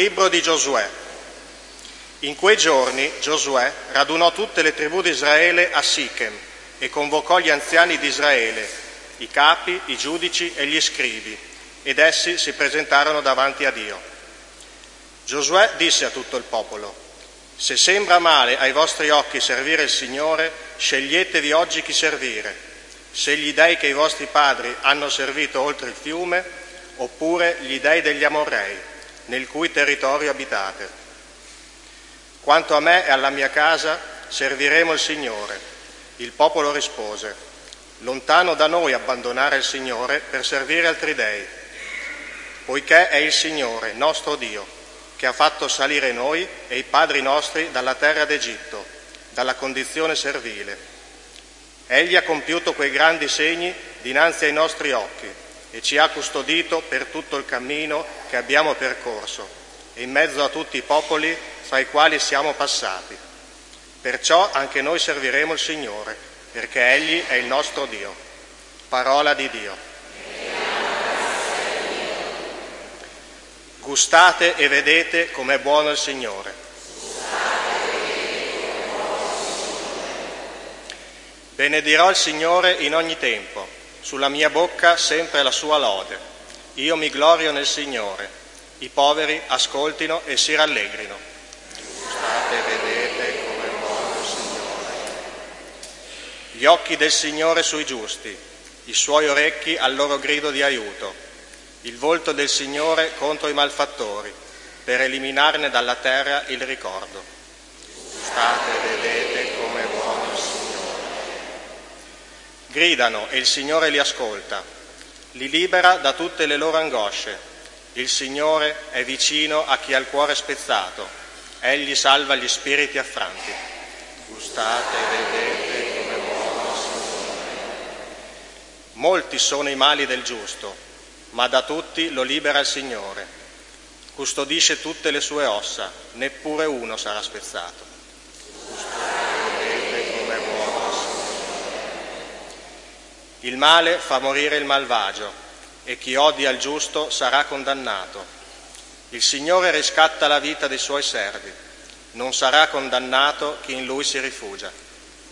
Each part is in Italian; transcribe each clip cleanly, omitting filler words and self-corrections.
Libro di Giosuè. In quei giorni Giosuè radunò tutte le tribù di Israele a Sichem e convocò gli anziani di Israele, i capi, i giudici e gli scribi, ed essi si presentarono davanti a Dio. Giosuè disse a tutto il popolo: «Se sembra male ai vostri occhi servire il Signore, sceglietevi oggi chi servire, se gli dei che i vostri padri hanno servito oltre il fiume, oppure gli dei degli Amorrei, nel cui territorio abitate. Quanto a me e alla mia casa, serviremo il Signore». Il popolo rispose: «Lontano da noi abbandonare il Signore per servire altri dei, poiché è il Signore, nostro Dio, che ha fatto salire noi e i padri nostri dalla terra d'Egitto, dalla condizione servile. Egli ha compiuto quei grandi segni dinanzi ai nostri occhi e ci ha custodito per tutto il cammino che abbiamo percorso e in mezzo a tutti i popoli fra i quali siamo passati. Perciò anche noi serviremo il Signore, perché Egli è il nostro Dio». Parola di Dio. Gustate e vedete com'è buono il Signore. Benedirò il Signore in ogni tempo, sulla mia bocca sempre la sua lode. Io mi glorio nel Signore, i poveri ascoltino e si rallegrino. Gustate e vedete com'è buono il Signore. Gli occhi del Signore sui giusti, i suoi orecchi al loro grido di aiuto. Il volto del Signore contro i malfattori, per eliminarne dalla terra il ricordo. Gustate e vedete com'è buono il Signore. Gridano e il Signore li ascolta, li libera da tutte le loro angosce. Il Signore è vicino a chi ha il cuore spezzato, Egli salva gli spiriti affranti. Gustate e vedete com'è buono il Signore. Molti sono i mali del giusto, ma da tutti lo libera il Signore. Custodisce tutte le sue ossa, neppure uno sarà spezzato. Gustate e vedete com'è buono il Signore. Il male fa morire il malvagio, e chi odia il giusto sarà condannato. Il Signore riscatta la vita dei suoi servi, non sarà condannato chi in Lui si rifugia.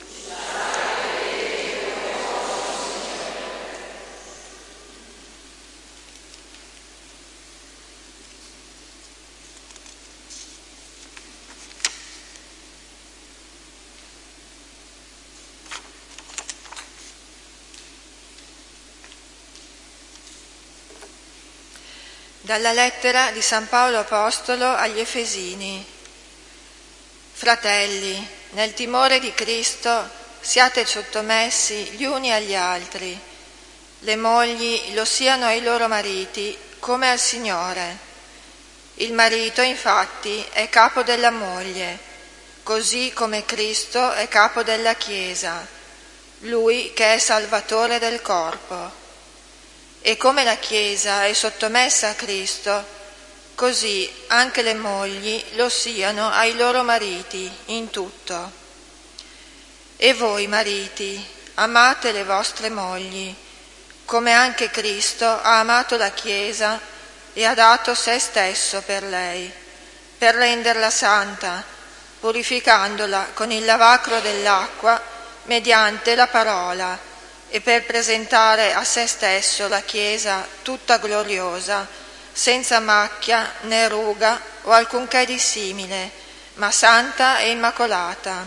Dalla lettera di San Paolo Apostolo agli Efesini. Fratelli, nel timore di Cristo siate sottomessi gli uni agli altri. Le mogli lo siano ai loro mariti come al Signore. Il marito, infatti, è capo della moglie, così come Cristo è capo della Chiesa, Lui che è Salvatore del corpo. E come la Chiesa è sottomessa a Cristo, così anche le mogli lo siano ai loro mariti in tutto. E voi, mariti, amate le vostre mogli, come anche Cristo ha amato la Chiesa e ha dato se stesso per lei, per renderla santa, purificandola con il lavacro dell'acqua mediante la parola, e per presentare a se stesso la Chiesa tutta gloriosa, senza macchia né ruga o alcunché di simile, ma santa e immacolata.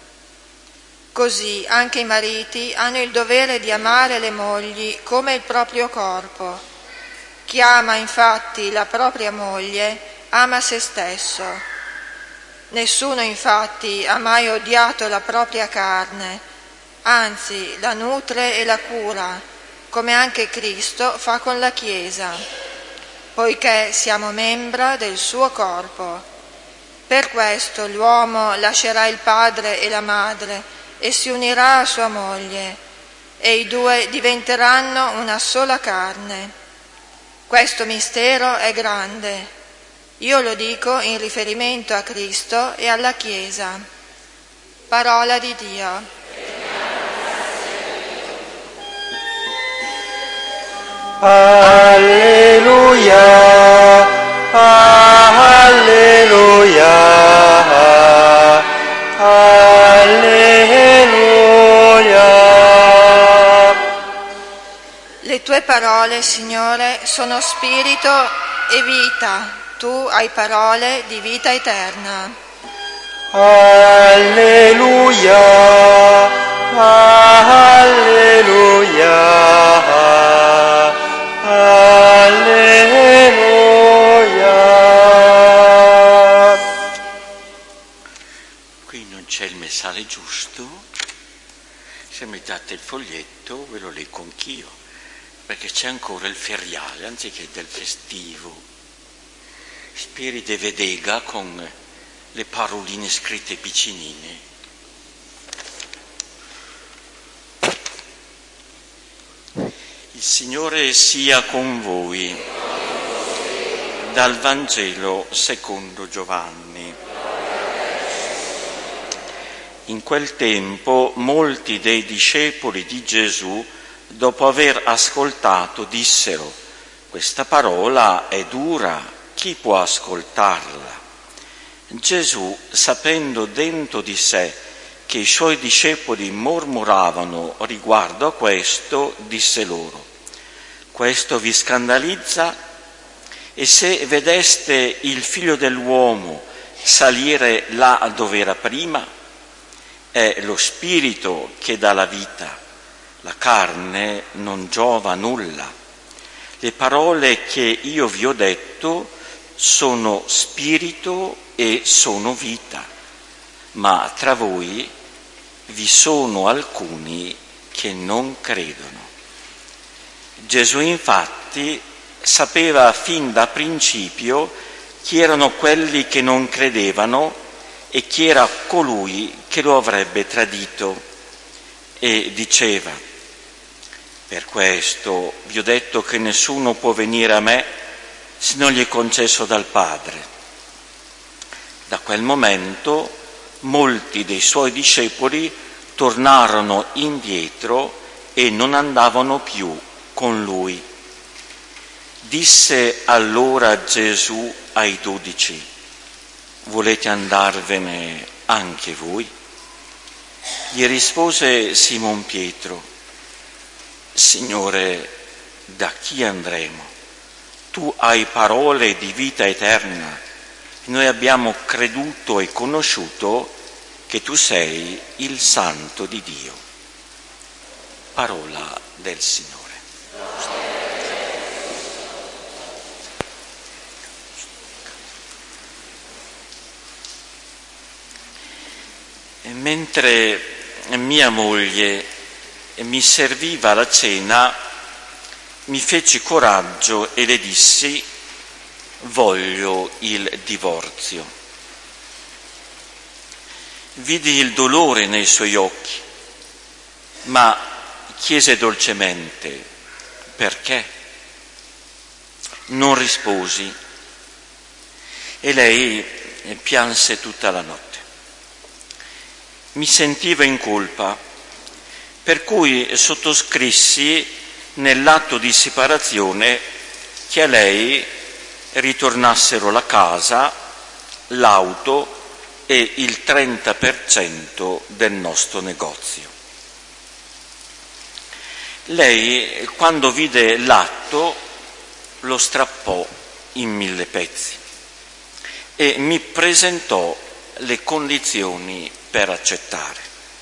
Così anche i mariti hanno il dovere di amare le mogli come il proprio corpo. Chi ama infatti la propria moglie ama se stesso. Nessuno infatti ha mai odiato la propria carne, anzi la nutre e la cura, come anche Cristo fa con la Chiesa, poiché siamo membra del suo corpo. Per questo l'uomo lascerà il padre e la madre e si unirà a sua moglie, e i due diventeranno una sola carne. Questo mistero è grande. Io lo dico in riferimento a Cristo e alla Chiesa. Parola di Dio. Alleluia, alleluia. Le tue parole, Signore, sono spirito e vita. Tu hai parole di vita eterna. Alleluia, alleluia, alleluia. Qui non c'è il messale giusto. Se mi date il foglietto ve lo leggo anch'io, perché c'è ancora il feriale anziché del festivo. Spirite vedega con le paroline scritte piccinine. Il Signore sia con voi. Dal Vangelo secondo Giovanni. In quel tempo molti dei discepoli di Gesù, dopo aver ascoltato, dissero: questa parola è dura, chi può ascoltarla? Gesù, sapendo dentro di sé che i suoi discepoli mormoravano riguardo a questo, disse loro: questo vi scandalizza? E se vedeste il Figlio dell'uomo salire là dove era prima? È lo Spirito che dà la vita, la carne non giova nulla. Le parole che io vi ho detto sono spirito e sono vita, ma tra voi vi sono alcuni che non credono. Gesù infatti sapeva fin da principio chi erano quelli che non credevano e chi era colui che lo avrebbe tradito, e diceva: per questo vi ho detto che nessuno può venire a me se non gli è concesso dal Padre. Da quel momento molti dei suoi discepoli tornarono indietro e non andavano più con lui. Disse allora Gesù ai 12: volete andarvene anche voi? Gli rispose Simon Pietro: Signore, da chi andremo? Tu hai parole di vita eterna. Noi abbiamo creduto e conosciuto che tu sei il Santo di Dio. Parola del Signore. Mentre mia moglie mi serviva la cena, mi feci coraggio e le dissi: voglio il divorzio. Vidi il dolore nei suoi occhi, ma chiese dolcemente: perché? Non risposi e lei pianse tutta la notte. Mi sentivo in colpa, per cui sottoscrissi nell'atto di separazione che a lei ritornassero la casa, l'auto e il 30% del nostro negozio. Lei, quando vide l'atto, lo strappò in 1000 pezzi e mi presentò le condizioni per accettare.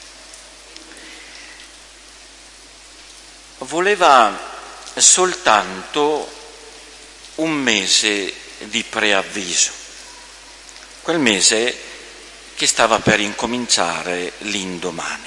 Voleva soltanto un mese di preavviso, quel mese che stava per incominciare l'indomani.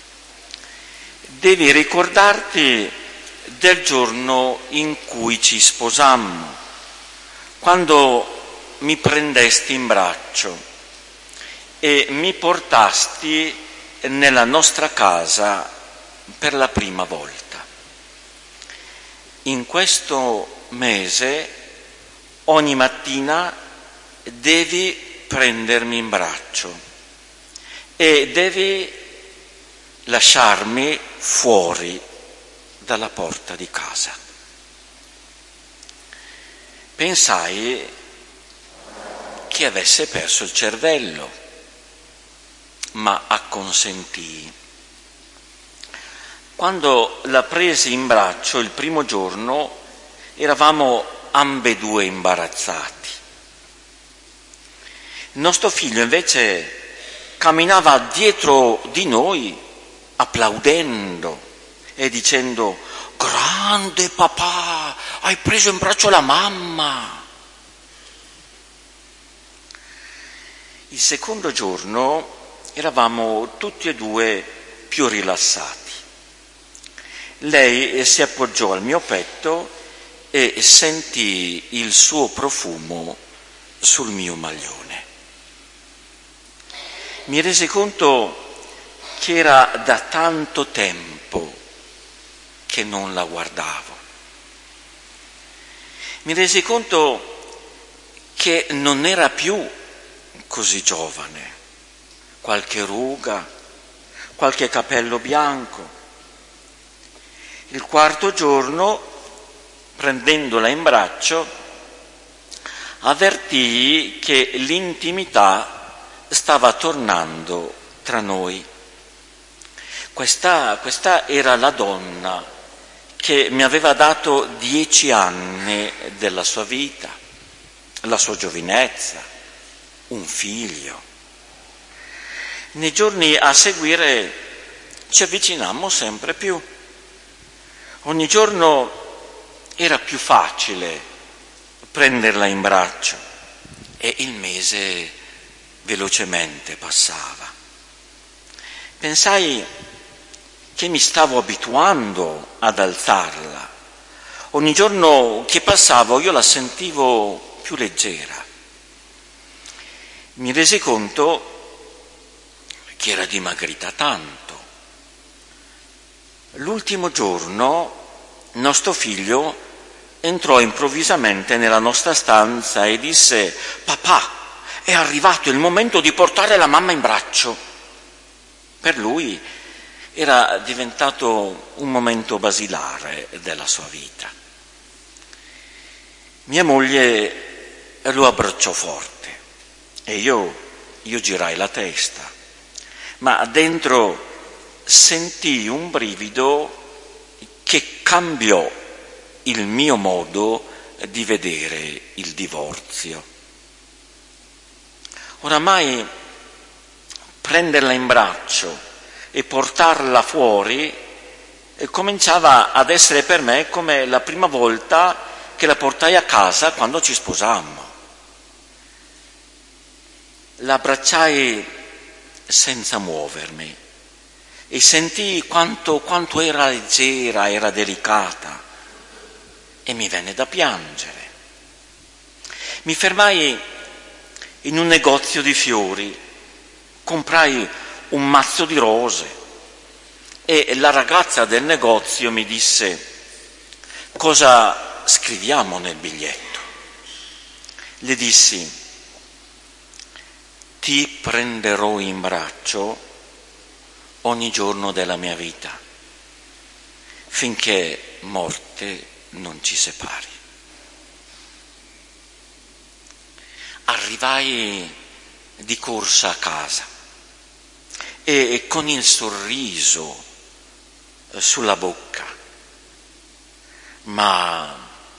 Devi ricordarti del giorno in cui ci sposammo, quando mi prendesti in braccio e mi portasti nella nostra casa per la prima volta. In questo mese, ogni mattina, devi prendermi in braccio e devi lasciarmi fuori dalla porta di casa. Pensai che avesse perso il cervello, ma acconsentii. Quando la presi in braccio il primo giorno eravamo ambedue imbarazzati. Il nostro figlio invece camminava dietro di noi applaudendo e dicendo: grande papà, hai preso in braccio la mamma. Il secondo giorno eravamo tutti e due più rilassati. Lei si appoggiò al mio petto e sentì il suo profumo sul mio maglione. Mi resi conto che era da tanto tempo che non la guardavo. Mi resi conto che non era più così giovane, qualche ruga, qualche capello bianco. Il quarto giorno, prendendola in braccio, avvertii che l'intimità stava tornando tra noi. Questa era la donna che mi aveva dato 10 anni della sua vita, la sua giovinezza, un figlio. Nei giorni a seguire ci avvicinammo sempre più. Ogni giorno era più facile prenderla in braccio e il mese velocemente passava. Pensai che mi stavo abituando ad alzarla. Ogni giorno che passavo io la sentivo più leggera. Mi resi conto che era dimagrita tanto. L'ultimo giorno nostro figlio entrò improvvisamente nella nostra stanza e disse: papà, è arrivato il momento di portare la mamma in braccio. Per lui era diventato un momento basilare della sua vita. Mia moglie lo abbracciò forte e io girai la testa, ma dentro sentii un brivido che cambiò il mio modo di vedere il divorzio. Oramai prenderla in braccio e portarla fuori cominciava ad essere per me come la prima volta che la portai a casa quando ci sposammo. La abbracciai senza muovermi e sentii quanto era leggera, era delicata, e mi venne da piangere. Mi fermai in un negozio di fiori, comprai un mazzo di rose e la ragazza del negozio mi disse: cosa scriviamo nel biglietto? Le dissi: ti prenderò in braccio ogni giorno della mia vita, finché morte non ci separi. Arrivai di corsa a casa e con il sorriso sulla bocca, ma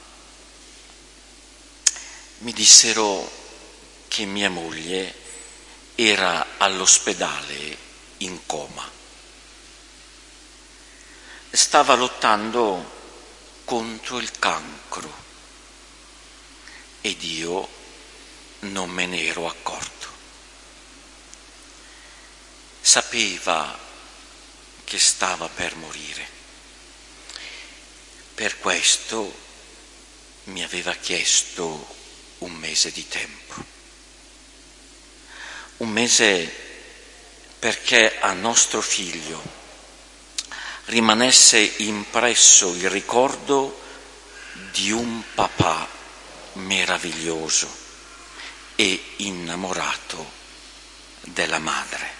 mi dissero che mia moglie era all'ospedale in coma. Stava lottando contro il cancro ed io non me ne ero accorto. Sapeva che stava per morire. Per questo mi aveva chiesto un mese di tempo. Un mese perché a nostro figlio rimanesse impresso il ricordo di un papà meraviglioso e innamorato della madre.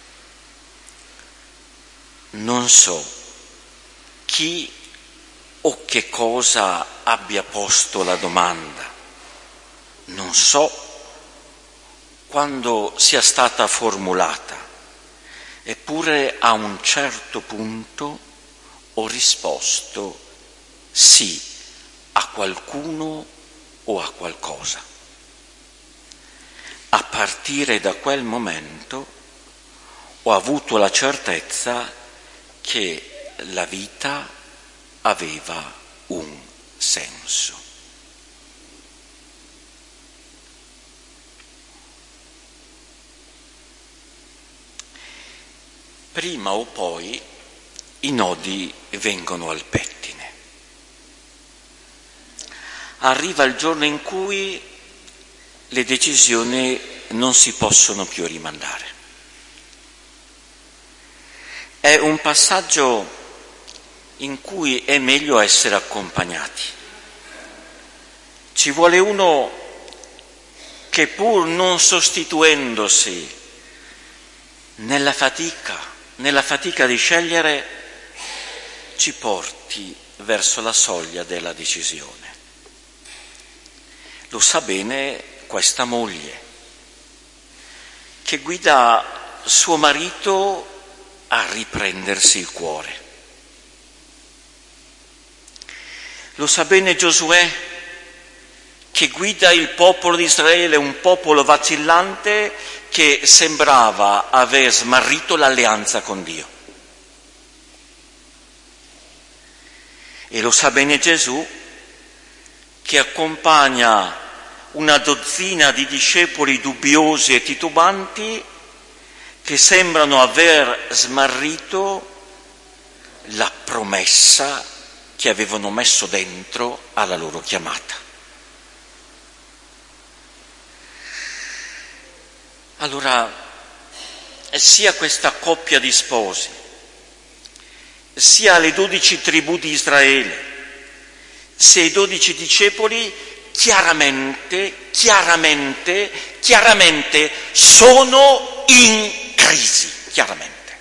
Non so chi o che cosa abbia posto la domanda, non so quando sia stata formulata, eppure a un certo punto ho risposto sì a qualcuno o a qualcosa. A partire da quel momento ho avuto la certezza che la vita aveva un senso. Prima o poi i nodi vengono al pettine. Arriva il giorno in cui le decisioni non si possono più rimandare. È un passaggio in cui è meglio essere accompagnati. Ci vuole uno che, pur non sostituendosi nella fatica di scegliere, ci porti verso la soglia della decisione. Lo sa bene questa moglie, che guida suo marito a riprendersi il cuore. Lo sa bene Giosuè, che guida il popolo di Israele, un popolo vacillante che sembrava aver smarrito l'alleanza con Dio. E lo sa bene Gesù, che accompagna una dozzina di discepoli dubbiosi e titubanti che sembrano aver smarrito la promessa che avevano messo dentro alla loro chiamata. Allora, sia questa coppia di sposi, sia le 12 tribù di Israele, sia i 12 discepoli, chiaramente sono in crisi, chiaramente.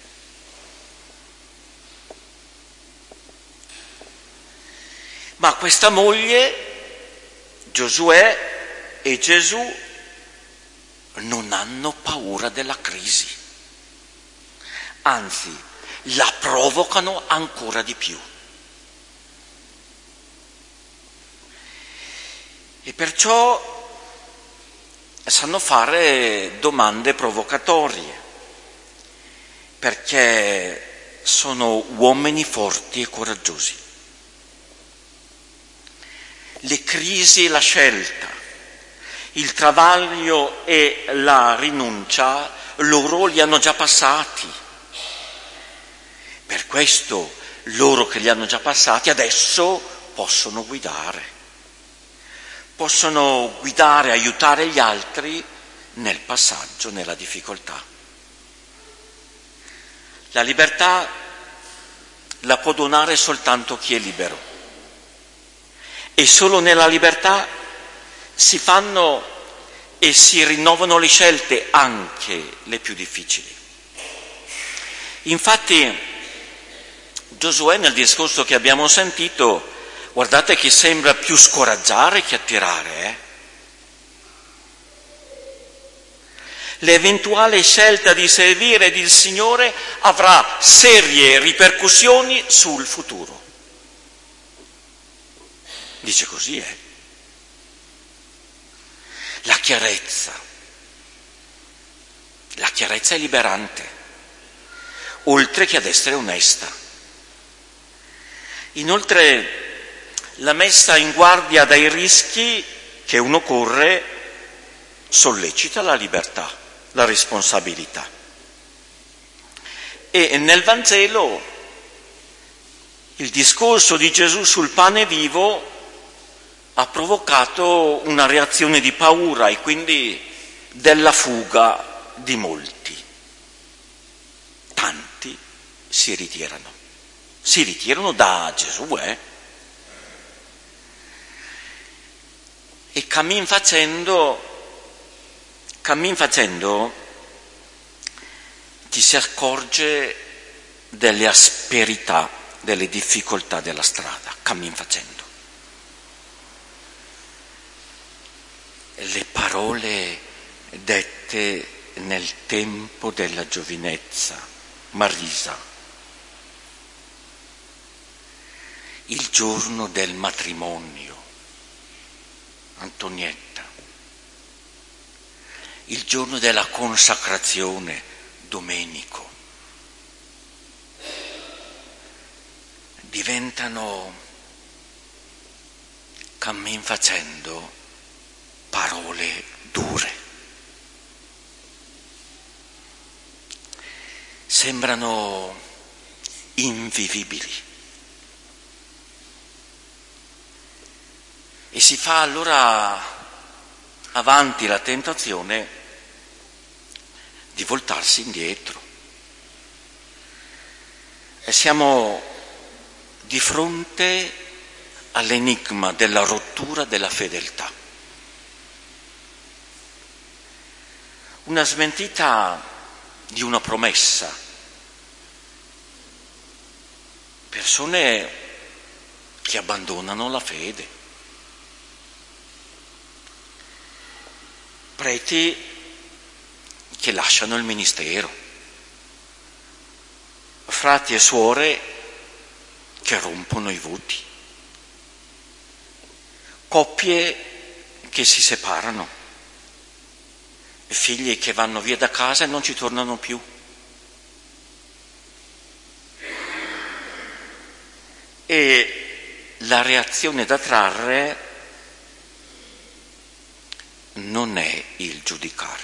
Ma questa moglie, Giosuè e Gesù, non hanno paura della crisi, anzi la provocano ancora di più. E perciò sanno fare domande provocatorie, perché sono uomini forti e coraggiosi. Le crisi e la scelta, il travaglio e la rinuncia, loro li hanno già passati. Per questo loro che li hanno già passati adesso possono guidare, aiutare gli altri nel passaggio, nella difficoltà. La libertà la può donare soltanto chi è libero, e solo nella libertà si fanno e si rinnovano le scelte, anche le più difficili. Infatti Giosuè, nel discorso che abbiamo sentito, guardate che sembra più scoraggiare che attirare. L'eventuale scelta di servire il Signore avrà serie ripercussioni sul futuro. Dice così, La chiarezza è liberante, oltre che ad essere onesta. Inoltre, la messa in guardia dai rischi che uno corre sollecita la libertà, la responsabilità. E nel Vangelo il discorso di Gesù sul pane vivo ha provocato una reazione di paura e quindi della fuga di molti. Tanti si ritirano da Gesù, E cammin facendo ti si accorge delle asperità, delle difficoltà della strada, cammin facendo. Le parole dette nel tempo della giovinezza, Marisa, il giorno del matrimonio, Antonietta, il giorno della consacrazione, Domenico, diventano, cammin facendo, parole dure. Sembrano invivibili. E si fa allora avanti la tentazione di voltarsi indietro. E siamo di fronte all'enigma della rottura della fedeltà. Una smentita di una promessa. Persone che abbandonano la fede. Preti che lasciano il ministero. Frati e suore che rompono i voti. Coppie che si separano. Figli che vanno via da casa e non ci tornano più. E la reazione da trarre non è il giudicare,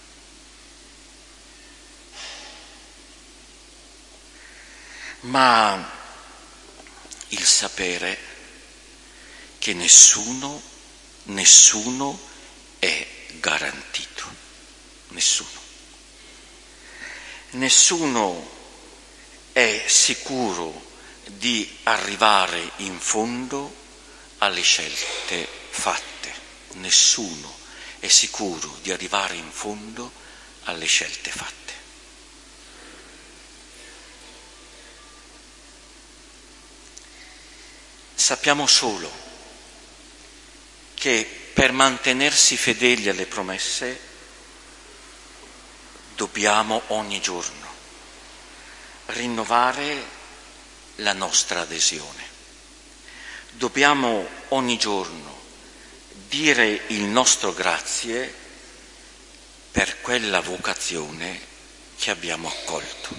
ma il sapere che nessuno è garantito, nessuno è sicuro di arrivare in fondo alle scelte fatte, nessuno è sicuro di arrivare in fondo alle scelte fatte. Sappiamo solo che per mantenersi fedeli alle promesse dobbiamo ogni giorno rinnovare la nostra adesione. Dobbiamo ogni giorno dire il nostro grazie per quella vocazione che abbiamo accolto.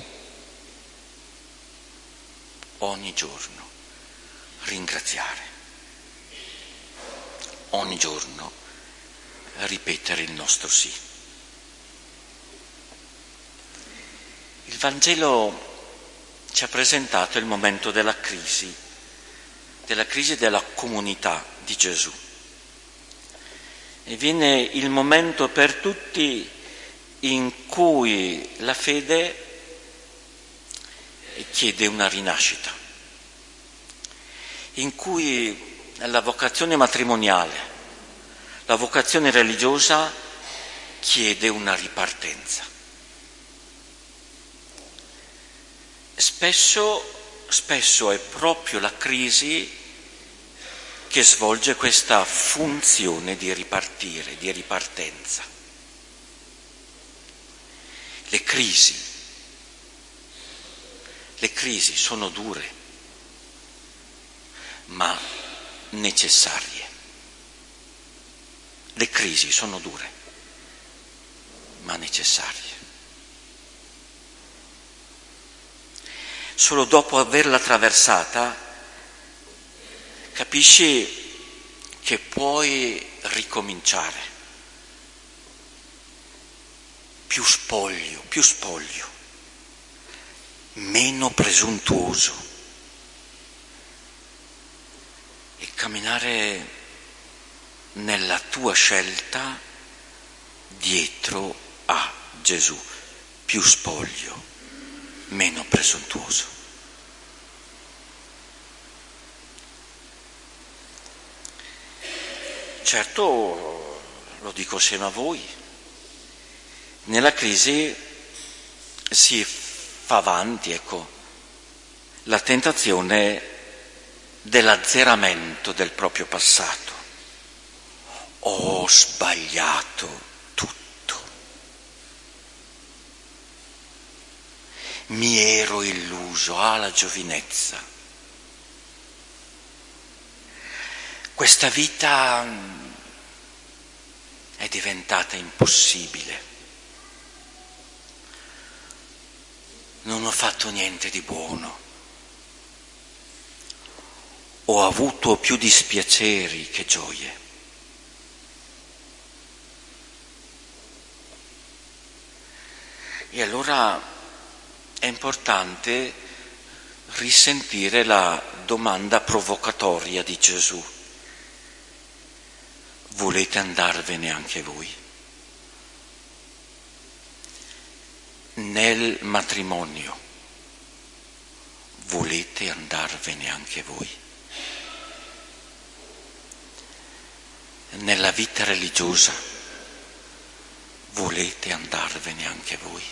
Ogni giorno ringraziare. Ogni giorno ripetere il nostro sì. Il Vangelo ci ha presentato il momento della crisi della comunità di Gesù. E viene il momento per tutti in cui la fede chiede una rinascita, in cui la vocazione matrimoniale, la vocazione religiosa chiede una ripartenza. Spesso è proprio la crisi che svolge questa funzione di ripartire, di ripartenza. Le crisi sono dure, ma necessarie. Le crisi sono dure, ma necessarie. Solo dopo averla attraversata capisci che puoi ricominciare. Più spoglio, meno presuntuoso e camminare nella tua scelta dietro a Gesù. Più spoglio, meno presuntuoso. Certo, lo dico assieme a voi, nella crisi si fa avanti, la tentazione dell'azzeramento del proprio passato. Ho sbagliato tutto. mi ero illuso, la giovinezza. Questa vita è diventata impossibile. Non ho fatto niente di buono. Ho avuto più dispiaceri che gioie. E allora è importante risentire la domanda provocatoria di Gesù. Volete andarvene anche voi? Nel matrimonio volete andarvene anche voi? Nella vita religiosa volete andarvene anche voi?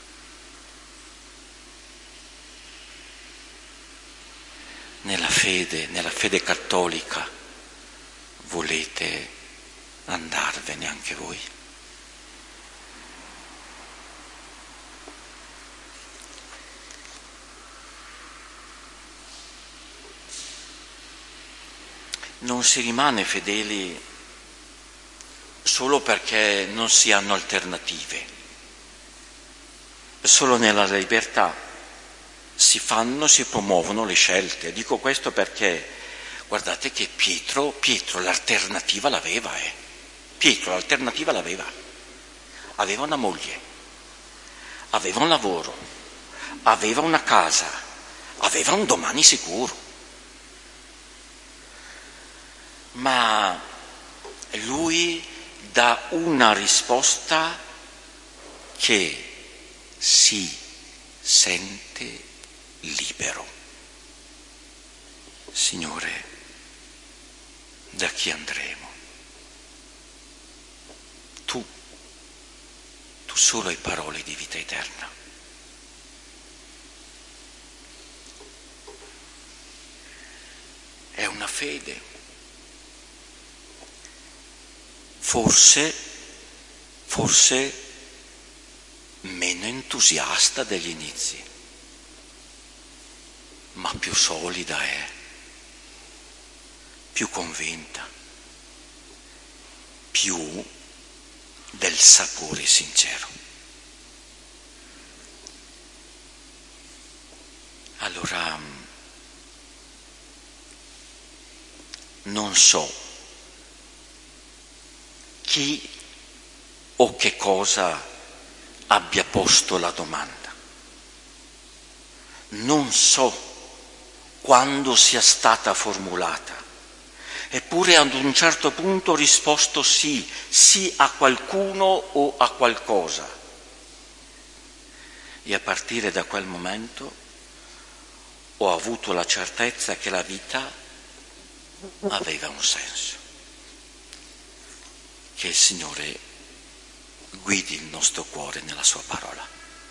Nella fede cattolica volete andarvene anche voi? Non si rimane fedeli solo perché non si hanno alternative. Solo nella libertà si promuovono le scelte. Dico questo perché guardate che Pietro l'alternativa l'aveva, Pietro l'alternativa l'aveva. Aveva una moglie, aveva un lavoro, aveva una casa, aveva un domani sicuro. Ma lui dà una risposta che si sente libero. Signore, da chi andremo? Tu solo hai parole di vita eterna. È una fede, forse meno entusiasta degli inizi, ma più solida è, più convinta, più del sapore sincero. Allora, non so chi o che cosa abbia posto la domanda. Non so quando sia stata formulata. Eppure ad un certo punto ho risposto sì a qualcuno o a qualcosa. E a partire da quel momento ho avuto la certezza che la vita aveva un senso. Che il Signore guidi il nostro cuore nella sua parola.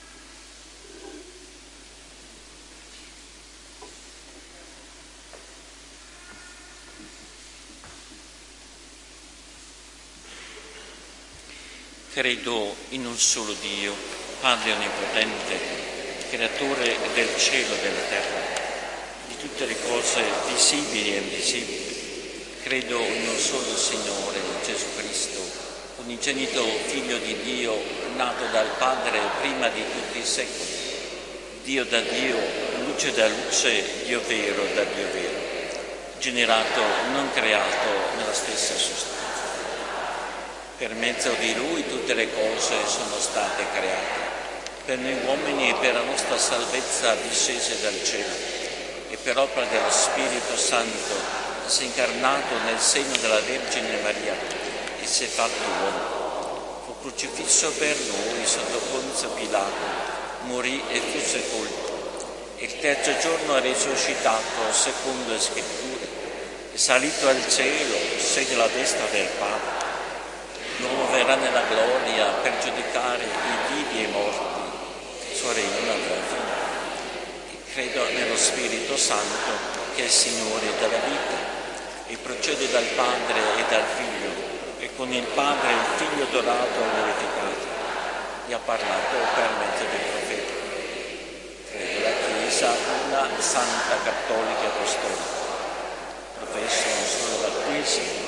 Credo in un solo Dio, Padre Onnipotente, Creatore del cielo e della terra, di tutte le cose visibili e invisibili. Credo in un solo Signore, Gesù Cristo, unigenito Figlio di Dio, nato dal Padre prima di tutti i secoli, Dio da Dio, luce da luce, Dio vero da Dio vero, generato, non creato, nella stessa sostanza. Per mezzo di Lui tutte le cose sono state create, per noi uomini e per la nostra salvezza discese dal cielo, e per opera dello Spirito Santo si è incarnato nel seno della Vergine Maria e si è fatto uomo. Fu crocifisso per noi sotto Ponzio Pilato, morì e fu sepolto. Il terzo giorno è risuscitato secondo le Scritture, è salito al cielo, siede alla destra del Padre. L'uomo verrà nella gloria per giudicare i vivi e i morti, suo regno avrà fine. Credo nello Spirito Santo, che è il Signore della vita, e procede dal Padre e dal Figlio, e con il Padre e il Figlio adorato e glorificato, e ha parlato per mezzo dei profeti. Santa Cattolica e Apostolica. Professo non solo battesimo,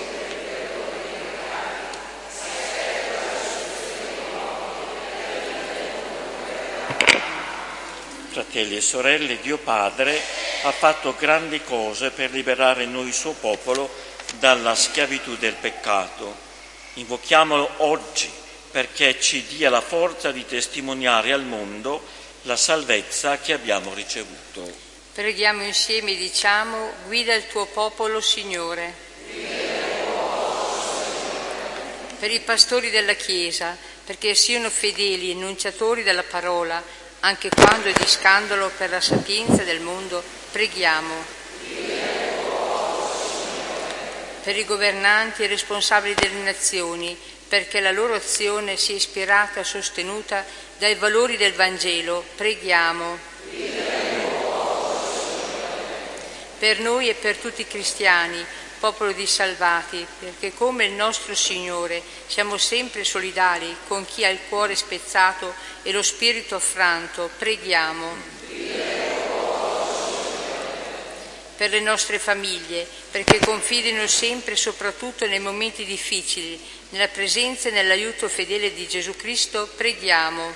fratelli e sorelle, Dio Padre ha fatto grandi cose per liberare noi, suo popolo, dalla schiavitù del peccato. Invochiamolo oggi perché ci dia la forza di testimoniare al mondo la salvezza che abbiamo ricevuto. Preghiamo insieme e diciamo: guida il tuo popolo, Signore. Per i pastori della Chiesa, perché siano fedeli enunciatori della parola, anche quando è di scandalo per la sapienza del mondo, preghiamo. Per i governanti e responsabili delle nazioni, perché la loro azione sia ispirata e sostenuta dai valori del Vangelo, preghiamo. Per noi e per tutti i cristiani, popolo di salvati, perché come il nostro Signore siamo sempre solidali con chi ha il cuore spezzato e lo spirito affranto, preghiamo. Per le nostre famiglie, perché confidino sempre e soprattutto nei momenti difficili, nella presenza e nell'aiuto fedele di Gesù Cristo, preghiamo.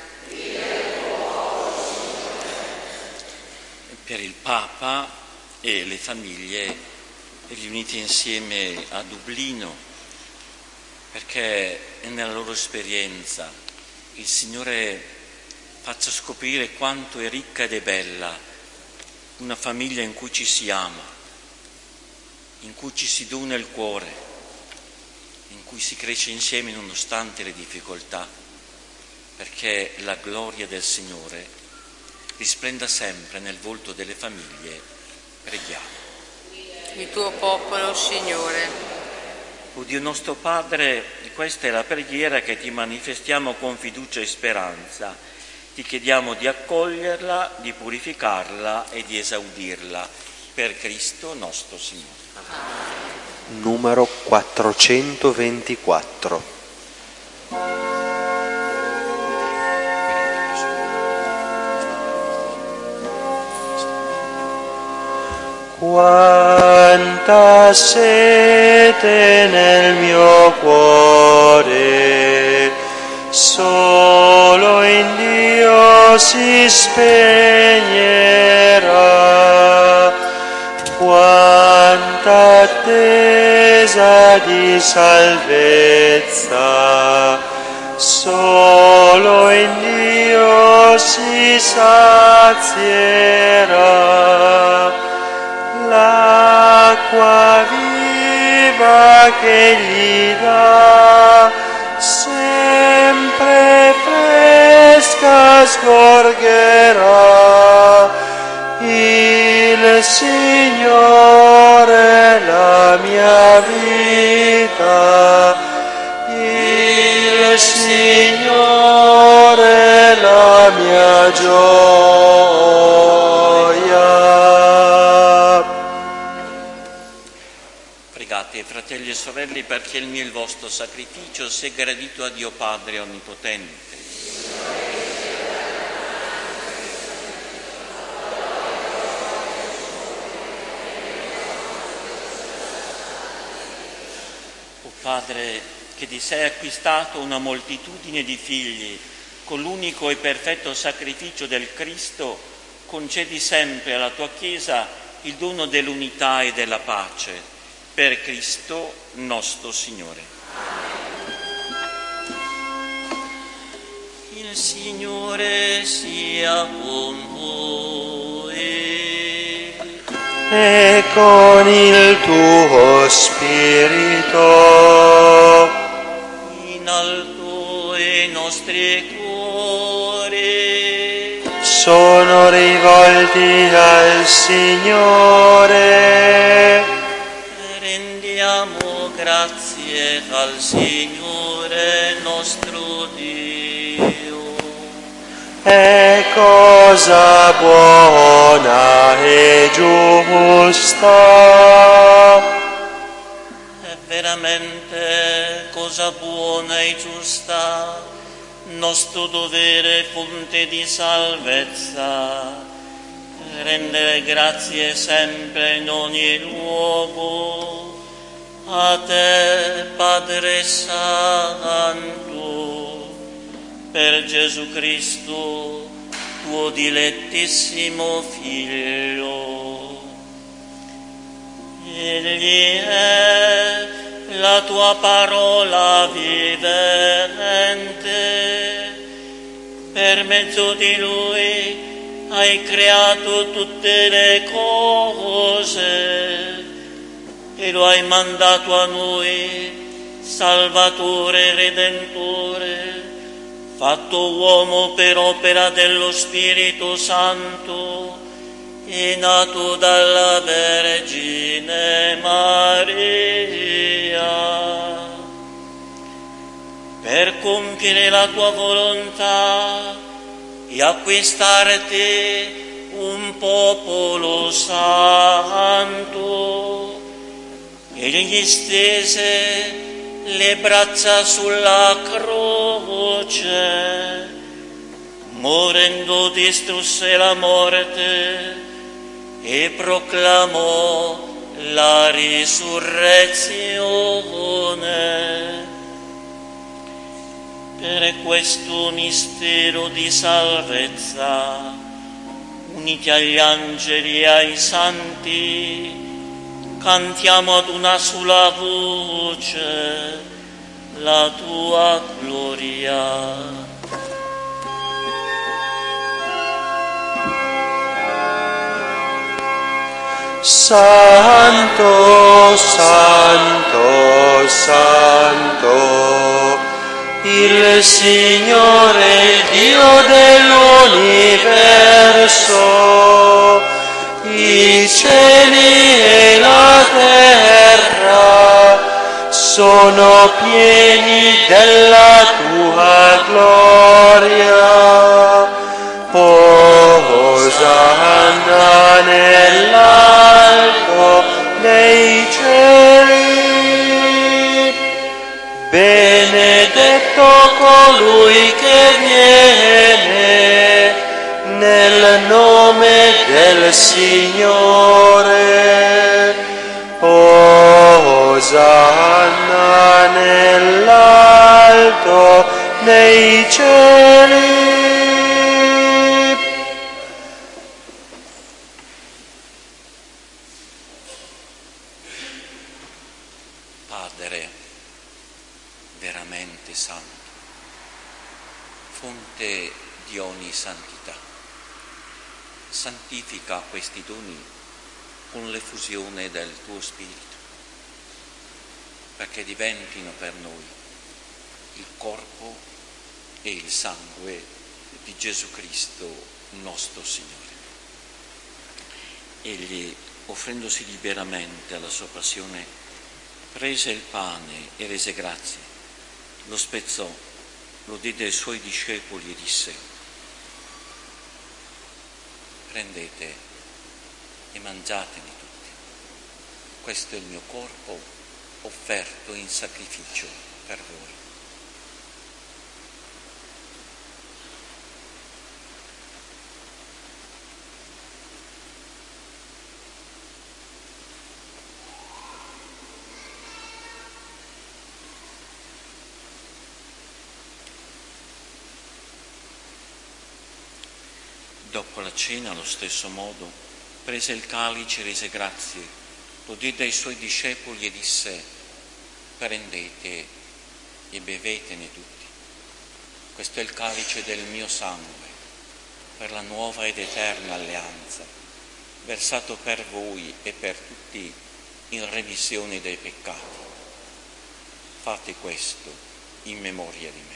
Per il Papa e le famiglie riunite insieme a Dublino, perché nella loro esperienza il Signore faccia scoprire quanto è ricca ed è bella una famiglia in cui ci si ama, in cui ci si dona il cuore, in cui si cresce insieme nonostante le difficoltà, perché la gloria del Signore risplenda sempre nel volto delle famiglie. Preghiamo. Il tuo popolo, Signore. O Dio nostro Padre, questa è la preghiera che ti manifestiamo con fiducia e speranza. Ti chiediamo di accoglierla, di purificarla e di esaudirla. Per Cristo nostro Signore. Numero 424. Quanta sete nel mio cuore, solo in Dio si spegnerà. Quanta attesa di salvezza, solo in Dio si sazierà. L'acqua viva che gli dà, sempre fresca sgorgerà. Il Signore la mia vita, il Signore la mia gioia. Pregate, fratelli e sorelle, perché il mio e il vostro sacrificio sia gradito a Dio Padre Onnipotente. O Padre, che ti sei acquistato una moltitudine di figli con l'unico e perfetto sacrificio del Cristo, concedi sempre alla tua Chiesa il dono dell'unità e della pace. Per Cristo nostro Signore. Il Signore sia con voi. E con il tuo spirito. In alto i nostri cuori sono rivolti al Signore. Rendiamo grazie al Signore nostro Dio. È cosa buona e giusta. È veramente cosa buona e giusta, nostro dovere, fonte di salvezza. rendere grazie sempre in ogni luogo a te, Padre Santo, per Gesù Cristo, tuo dilettissimo Figlio. Egli è la tua parola vivente, per mezzo di Lui hai creato tutte le cose e lo hai mandato a noi, Salvatore e Redentore, fatto uomo per opera dello Spirito Santo e nato dalla Vergine Maria, per compiere la tua volontà e acquistarti un popolo santo. Egli stese le braccia sulla croce, morendo distrusse la morte e proclamò la risurrezione. Per questo mistero di salvezza, uniti agli angeli e ai santi, cantiamo ad una sola voce la tua gloria. Santo, Santo, Santo, il Signore Dio dell'universo, i cieli e la terra sono pieni della tua gloria. Osanna nell'alto dei cieli, benedetto colui che viene nel nome del Signore. Osanna nell'alto nei cieli. Padre veramente santo, fonte di ogni santità, santifica questi doni con l'effusione del tuo Spirito, perché diventino per noi il corpo e il sangue di Gesù Cristo nostro Signore. Egli, offrendosi liberamente alla sua passione, prese il pane e rese grazie, lo spezzò, lo diede ai suoi discepoli e disse: prendete e mangiatene tutti, questo è il mio corpo offerto in sacrificio per voi. Dopo la cena, allo stesso modo, prese il calice e rese grazie, lo diede ai suoi discepoli e disse: prendete e bevetene tutti. Questo è il calice del mio sangue, per la nuova ed eterna alleanza, versato per voi e per tutti in remissione dei peccati. Fate questo in memoria di me.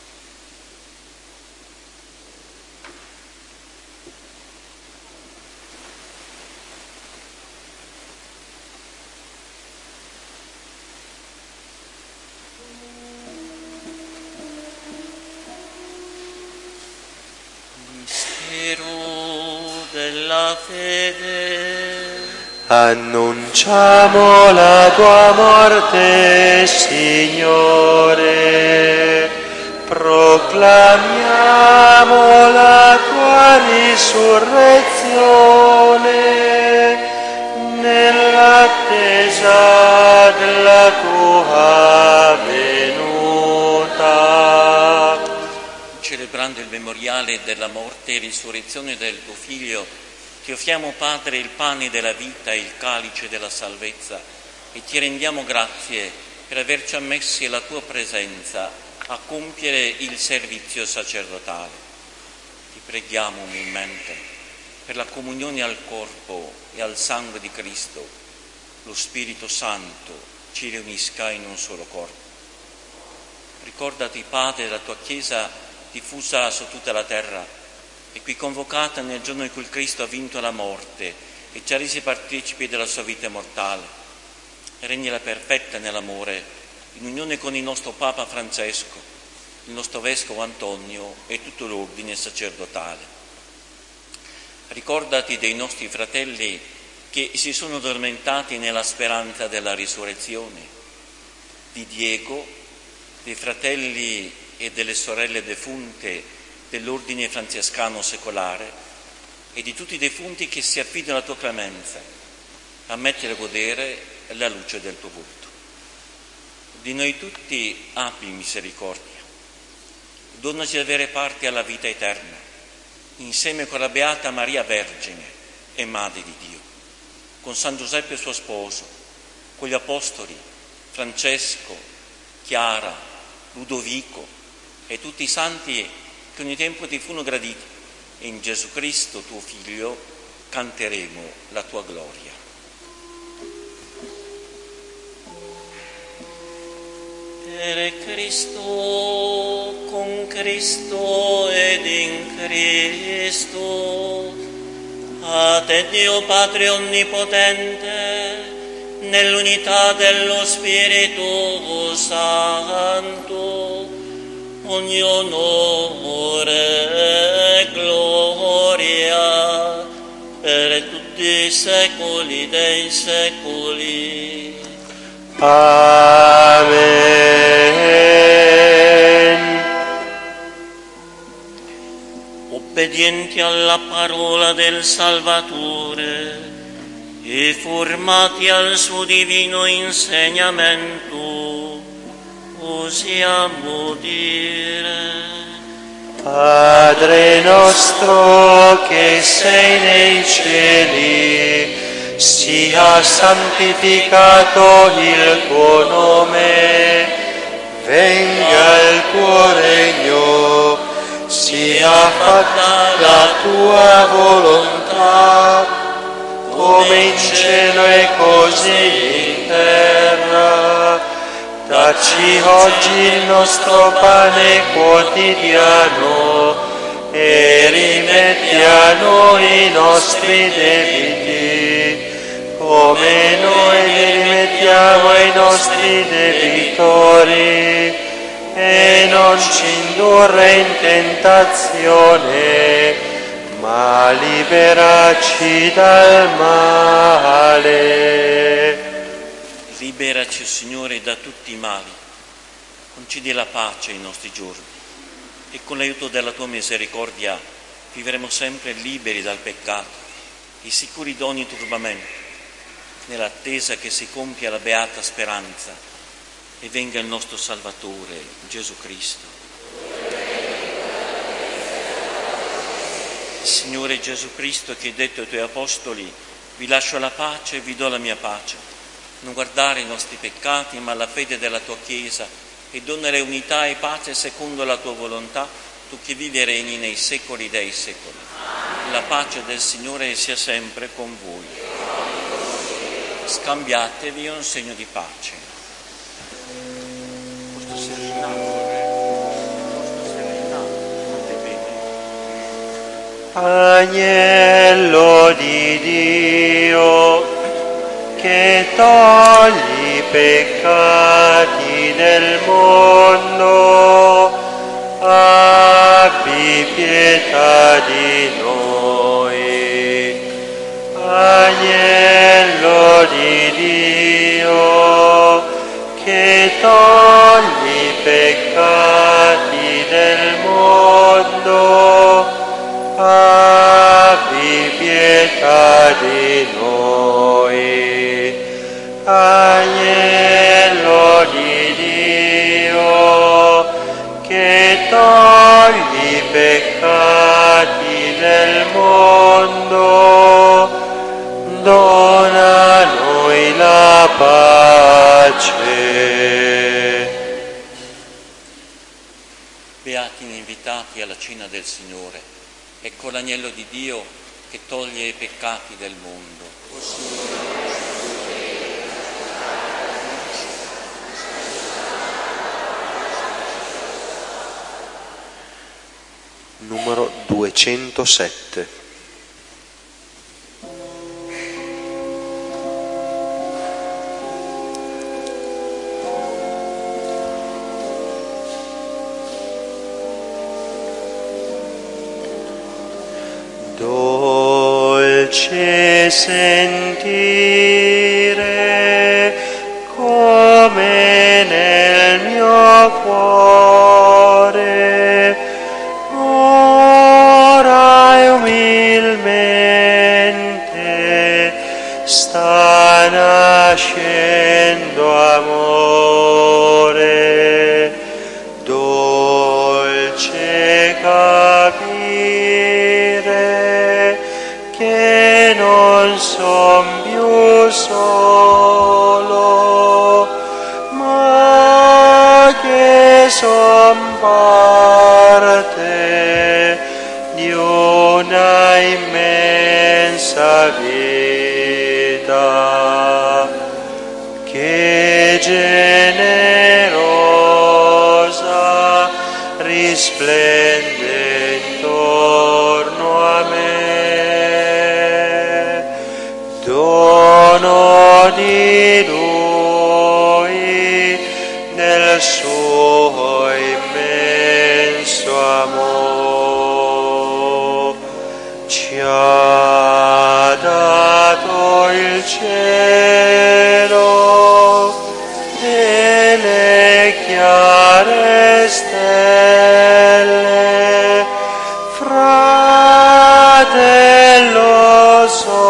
Della fede. Annunciamo la tua morte, Signore, proclamiamo la tua risurrezione sole nell'attesa della tua venuta. Celebrando il memoriale della morte e risurrezione del tuo Figlio, ti offriamo, Padre, il pane della vita e il calice della salvezza e ti rendiamo grazie per averci ammessi alla tua presenza a compiere il servizio sacerdotale. Ti preghiamo umilmente per la comunione al corpo e al sangue di Cristo, lo Spirito Santo ci riunisca in un solo corpo. Ricordati, Padre, della tua Chiesa diffusa su tutta la terra e qui convocata nel giorno in cui il Cristo ha vinto la morte e ci ha resi partecipi della sua vita immortale. Regnila perfetta nell'amore, in unione con il nostro Papa Francesco, il nostro Vescovo Antonio e tutto l'ordine sacerdotale. Ricordati dei nostri fratelli che si sono addormentati nella speranza della risurrezione, di Diego, dei fratelli e delle sorelle defunte dell'ordine francescano secolare e di tutti i defunti che si affidano alla tua clemenza, ammettili a godere la luce del tuo volto. Di noi tutti abbi misericordia, donaci di avere parte alla vita eterna, insieme con la Beata Maria Vergine e Madre di Dio, con San Giuseppe suo sposo, con gli Apostoli, Francesco, Chiara, Ludovico e tutti i santi che ogni tempo ti furono graditi, e in Gesù Cristo, tuo Figlio, canteremo la tua gloria. Per Cristo, con Cristo ed in Cristo, a te Dio Padre Onnipotente, nell'unità dello Spirito Santo, ogni onore e gloria per tutti i secoli dei secoli. Amen. Obbedienti alla parola del Salvatore e formati al suo divino insegnamento, osiamo dire: Padre nostro che sei nei cieli, sia santificato il tuo nome, venga il tuo regno, sia fatta la tua volontà, come in cielo e così in terra. Dacci oggi il nostro pane quotidiano e rimetti a noi i nostri debiti, come noi li rimettiamo ai nostri debitori, e non ci indurre in tentazione, ma liberaci dal male. Liberaci, Signore, da tutti i mali, concedi la pace ai nostri giorni e con l'aiuto della tua misericordia vivremo sempre liberi dal peccato e sicuri da ogni turbamento, nell'attesa che si compia la beata speranza e venga il nostro Salvatore, Gesù Cristo. Signore Gesù Cristo, che hai detto ai tuoi apostoli: vi lascio la pace e vi do la mia pace. Non guardare i nostri peccati, ma la fede della tua Chiesa, e donare unità e pace secondo la tua volontà, tu che vivi e regni nei secoli dei secoli. La pace del Signore sia sempre con voi. Scambiatevi un segno di pace. Questo Agnello di Dio, che togli i peccati del mondo, abbi pietà di noi. Agnello di Dio, che togli i peccati del mondo, abbi pietà invitati alla cena del Signore. Ecco l'agnello di Dio che toglie i peccati del mondo. Numero 207. Dolce sentire come nel mio cuore ora umilmente sta nascendo amore, dolce capire che non son più solo, ma che son parte di una immensa vita che generosa risplende intorno a me, dono di Lui nel suo immenso amore. Ci ha dato il cielo e le chiare stelle, fratello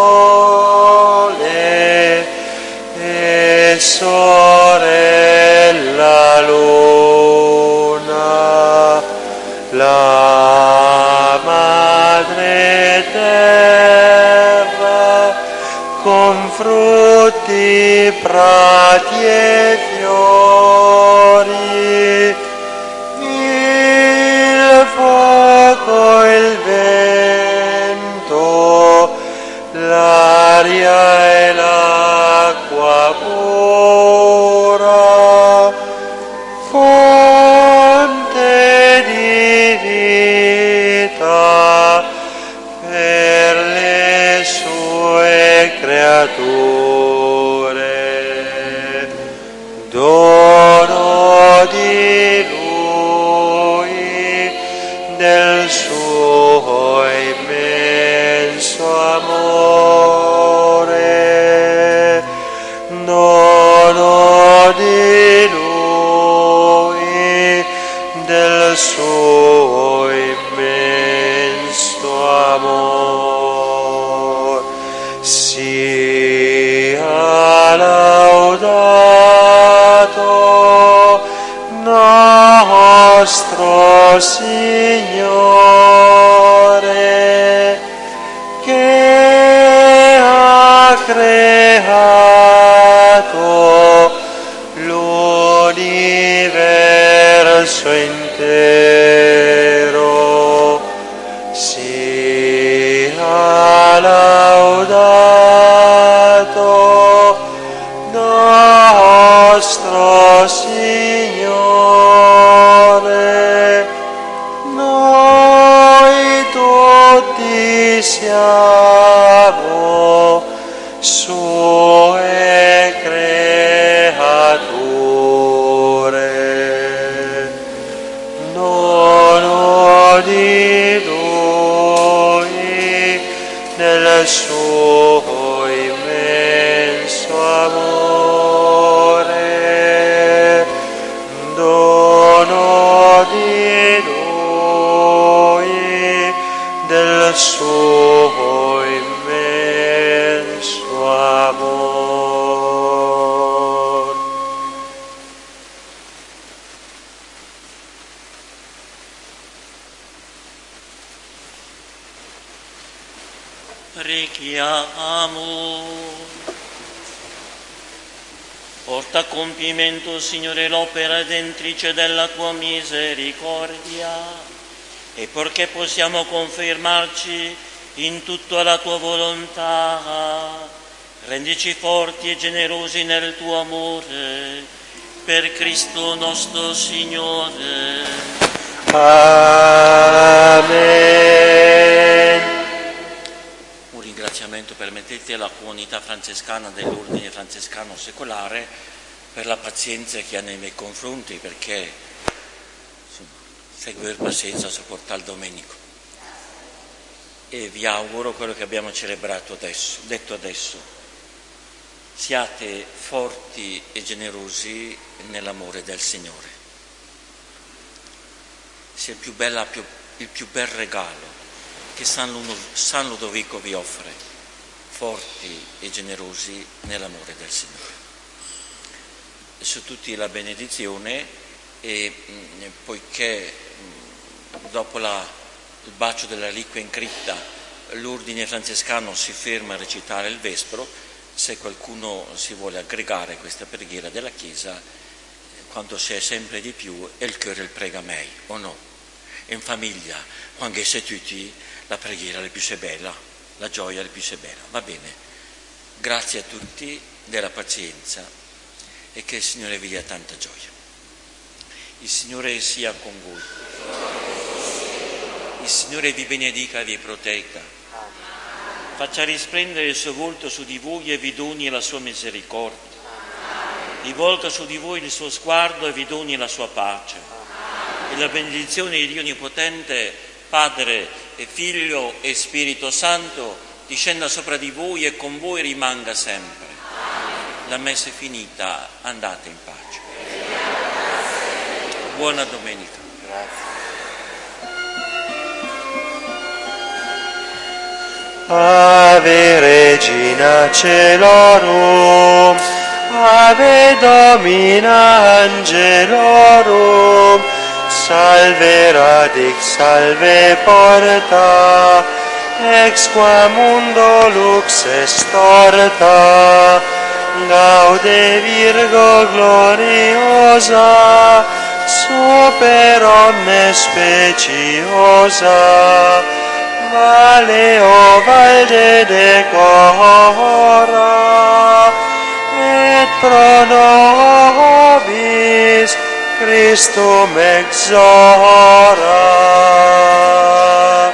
sole e sorella luna, la madre terra con frutti, prati e fiori, il fuoco, il vento, l'aria e l'acqua pura, fonte di vita per le sue creature, dono di Lui del suo immenso amore, dono di Lui del suo immenso amore. Sia laudato nostro Signore, che ha creato l'universo intero. Sia laudato nostro Signore, noi tutti siamo sue creature, dono di Lui nel suo immenso amore, dono di Lui del suo immenso amore. Preghiamo. Porta a compimento, Signore, l'opera redentrice della tua misericordia e perché possiamo confermarci in tutto alla tua volontà, rendici forti e generosi nel tuo amore, per Cristo nostro Signore. Amen. Un ringraziamento, permettete, alla comunità francescana dell'Ordine Francescano Secolare per la pazienza che ha nei miei confronti, perché seguo il pazienza sopportare il domenico. E vi auguro quello che abbiamo celebrato adesso, detto adesso. Siate forti e generosi nell'amore del Signore. Sia il più bel regalo che San Ludovico vi offre, forti e generosi nell'amore del Signore. E su tutti la benedizione, e poiché dopo il bacio della reliquia incritta l'ordine francescano si ferma a recitare il Vespro, se qualcuno si vuole aggregare a questa preghiera della Chiesa, quando si è sempre di più, e il cuore il prega mei, o no? In famiglia, quando si è tutti, la preghiera è più se bella, la gioia è più se bella. Va bene, grazie a tutti della pazienza e che il Signore vi dia tanta gioia. Il Signore sia con voi. Il Signore vi benedica e vi protegga. Faccia risplendere il suo volto su di voi e vi doni la sua misericordia. Rivolga su di voi il suo sguardo e vi doni la sua pace. E la benedizione di Dio Onnipotente, Padre e Figlio e Spirito Santo, discenda sopra di voi e con voi rimanga sempre. La messa è finita, andate in pace. Buona domenica. Ave Regina Caelorum, Ave Domina Angelorum, Salve Radix, Salve Porta, ex qua mundo lux estorta, Gaude Virgo gloriosa, super omnes speciosa, Vale o valde decora, et pro nobis Christum exora.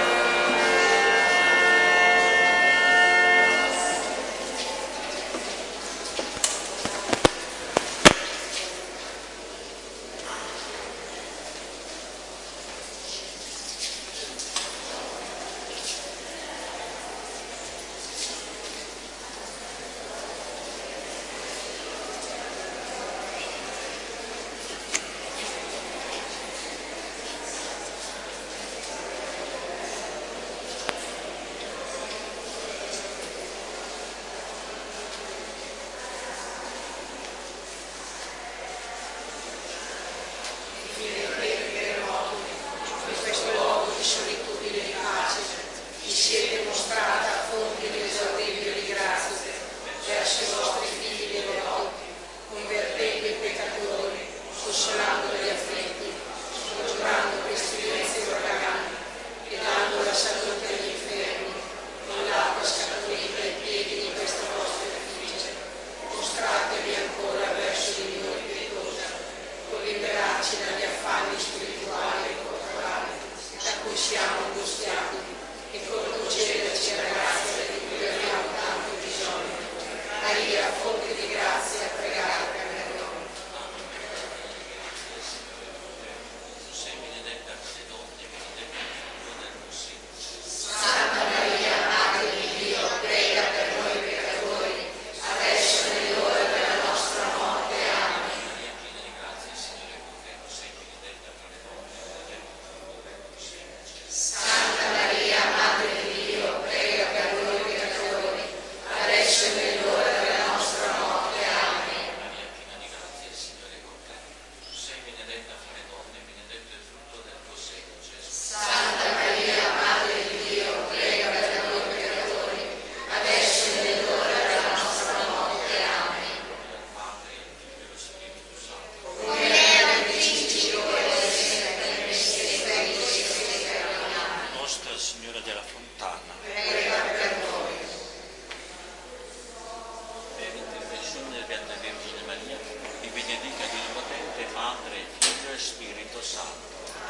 Santo.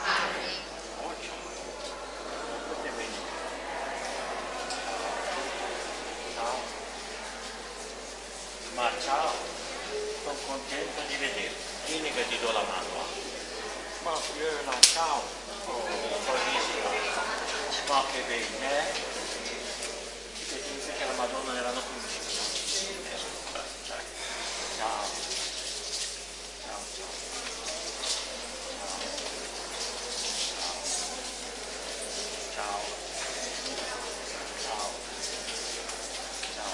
Ciao. Ma ciao, sono contento di vederti. Vieni che ti do la mano. Ma Fiona, ciao. Oh, bravissima. Ma che bene, eh? Che dice che la Madonna erano qui. Ciao. Ciao, ciao. Ciao. Ciao. Ciao.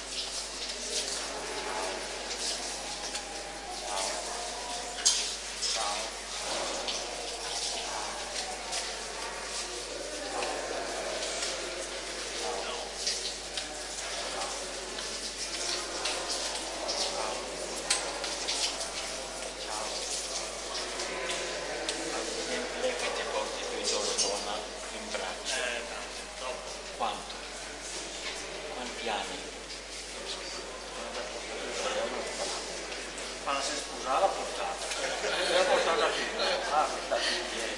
Ciao. Lei che ti porti tu in loro donna in braccio. Quanto? Quanti anni? Ma la sei sposata l'ha portata? L'ha portata qui. Ah, sta qui ieri.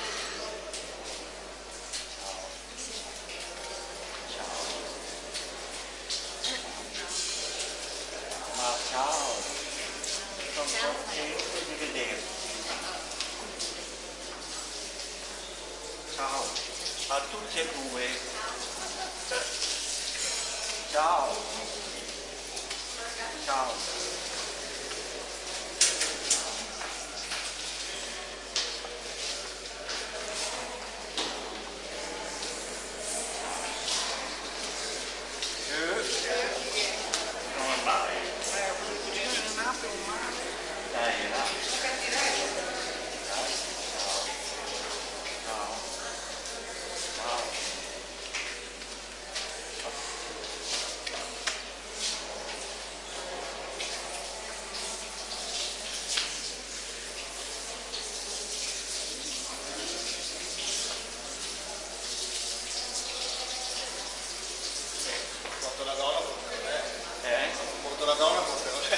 Ciao. Ciao. Ma ciao. Sono contento di vederti. Ciao a tutti e due. Ciao. Ciao. Come vai? Dai, là. Ciao. Ciao. Ciao. Porto la donna, porto lei. Eh? Porto la donna, porto lei.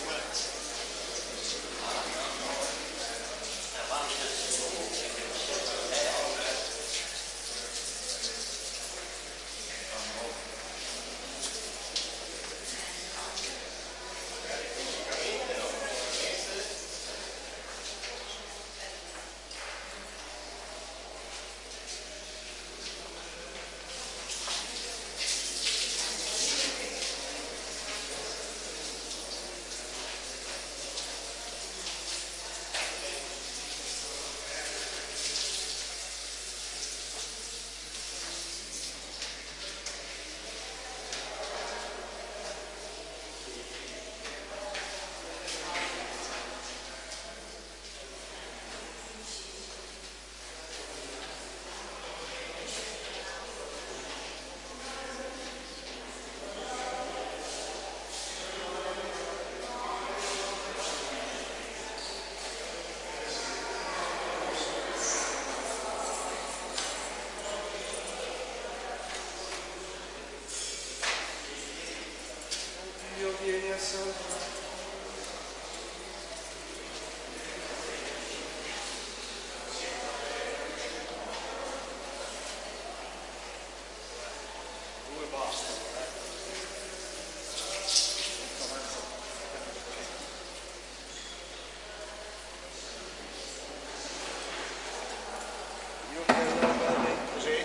Dio vieni a salvare. Due basta. Io per così.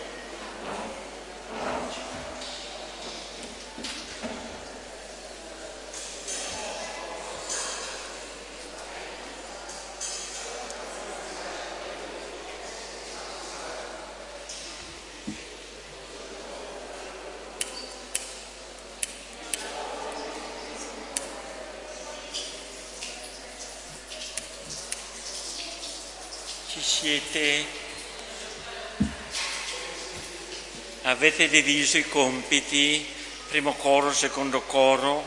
Ci siete? Avete diviso i compiti, primo coro, secondo coro,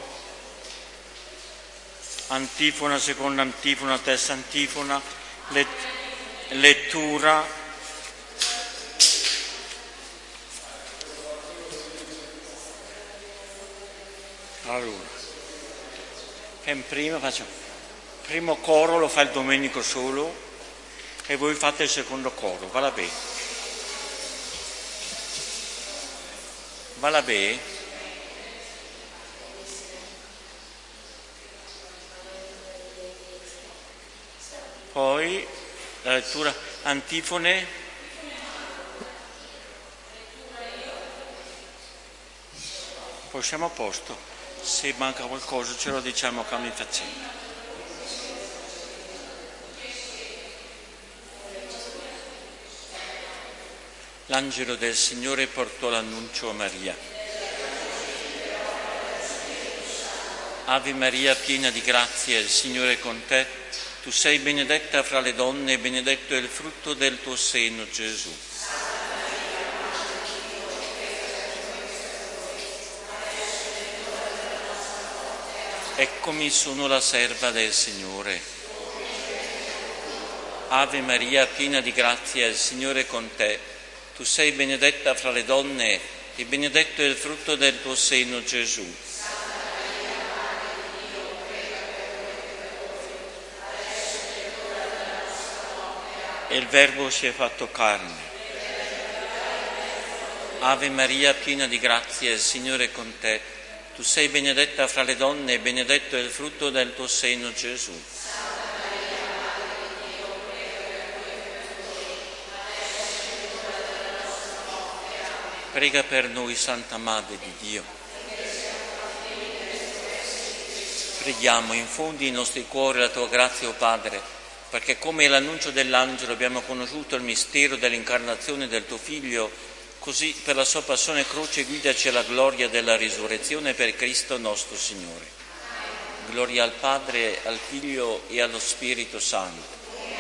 antifona, seconda antifona, terza antifona, lettura. Allora, prima faccio, primo coro lo fa il domenico solo, E voi fate il secondo coro, va la bene. Va la bene. Poi la lettura antifone. Poi siamo a posto. Se manca qualcosa ce lo diciamo a mi faccenda. L'angelo del Signore portò l'annuncio a Maria. Ave Maria, piena di grazia, il Signore è con te. Tu sei benedetta fra le donne e benedetto è il frutto del tuo seno, Gesù. Eccomi, sono la serva del Signore. Ave Maria, piena di grazia, il Signore è con te. Tu sei benedetta fra le donne e benedetto è il frutto del tuo seno, Gesù. E il Verbo si è fatto carne. Ave Maria, piena di grazia, il Signore è con te. Tu sei benedetta fra le donne e benedetto è il frutto del tuo seno, Gesù. Prega per noi, Santa Madre di Dio. Preghiamo, infondi in nostri cuori la tua grazia, o Padre, perché come l'annuncio dell'angelo abbiamo conosciuto il mistero dell'incarnazione del tuo Figlio, così per la sua passione e croce guidaci alla gloria della risurrezione per Cristo nostro Signore. Gloria al Padre, al Figlio e allo Spirito Santo.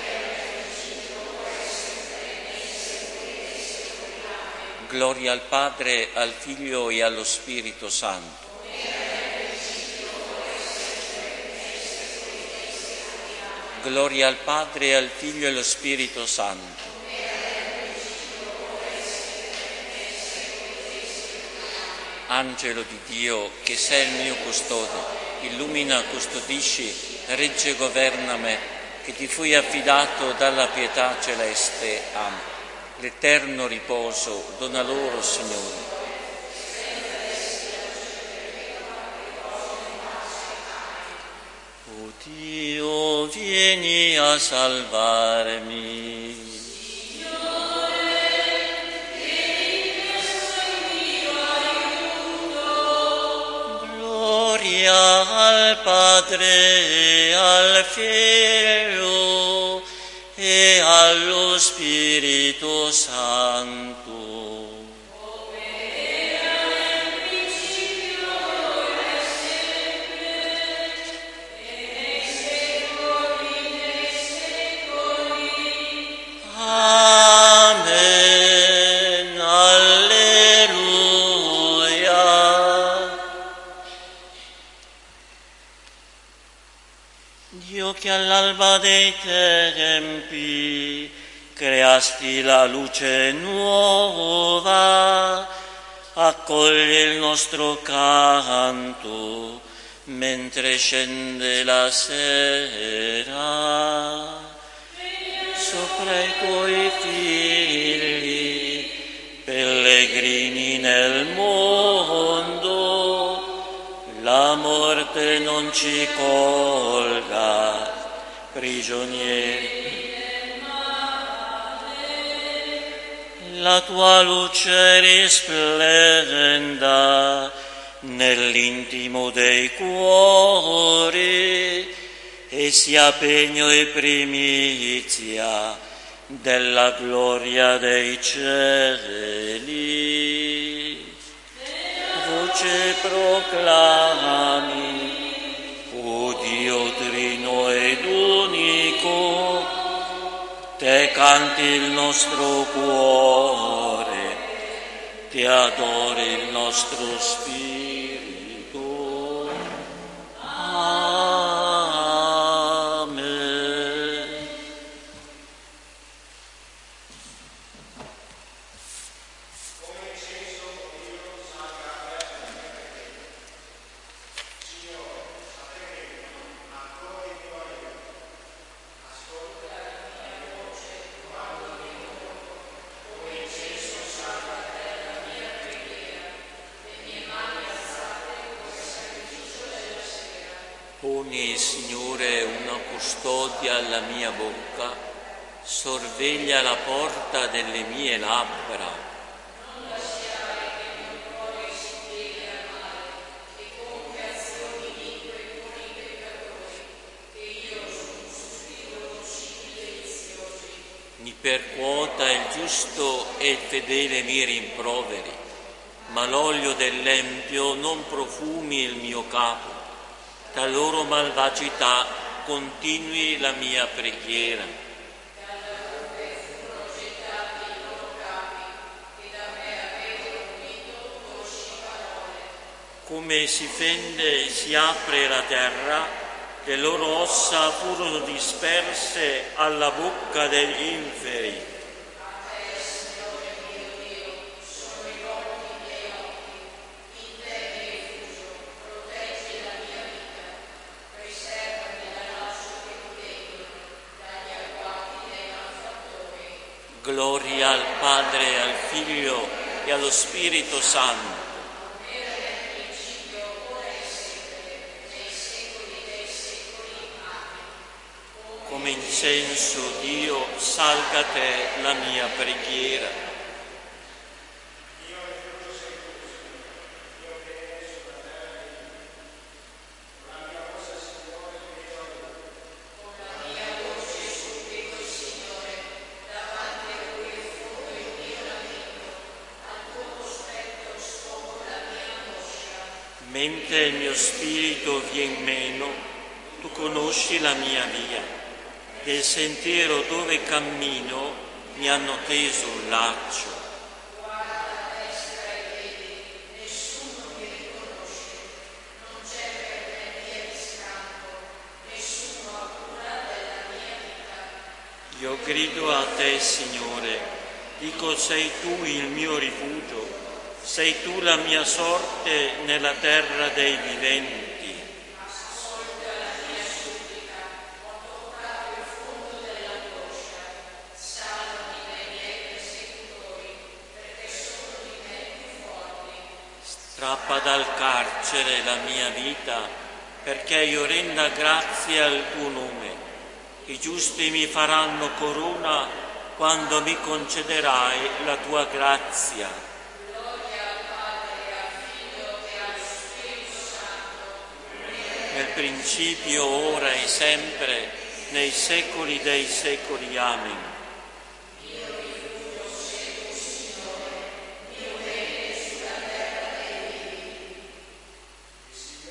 Gloria al Padre, al Figlio e allo Spirito Santo. Gloria al Padre, al Figlio e allo Spirito Santo. Angelo di Dio, che sei il mio custode, illumina, custodisci, regge e governa me, che ti fui affidato dalla pietà celeste. Amen. L'eterno riposo dona loro, Signore. O Dio, vieni a salvarmi. Signore, vieni verso il mio aiuto. Gloria al Padre, al Figlio e allo Spirito Santo. Come era nel principio, ora e sempre, e nei secoli dei secoli. Amen. Alleluia. Dio, che all'alba dei tempi creasti la luce nuova, accoglie il nostro canto mentre scende la sera. Sopra i tuoi figli, pellegrini nel mondo, la morte non ci colga, prigionieri. La tua luce risplenda nell'intimo dei cuori e sia pegno e primizia della gloria dei cieli. Voce proclami, o Dio trino ed unico, te canti il nostro cuore, ti adori il nostro spirito. Amen. Poni, Signore, una custodia alla mia bocca, sorveglia la porta delle mie labbra. Mi percuota il giusto e il fedele mi rimproveri, ma l'olio dell'empio non profumi il mio capo. Da loro malvagità continui la mia preghiera. Come si fende e si apre la terra, le loro ossa furono disperse alla bocca degli inferi. Gloria al Padre, al Figlio e allo Spirito Santo. Come incenso, Dio, salga a te la mia preghiera. Mentre il mio spirito vien meno, tu conosci la mia via. Del sentiero dove cammino mi hanno teso un laccio. Io grido a te, Signore, dico sei tu il mio rifugio, sei tu la mia sorte nella terra dei viventi. Strappa dal carcere la mia vita, perché io renda grazie al tuo nome. I giusti mi faranno corona quando mi concederai la tua grazia. Nel principio, ora e sempre, nei secoli dei secoli. Amen.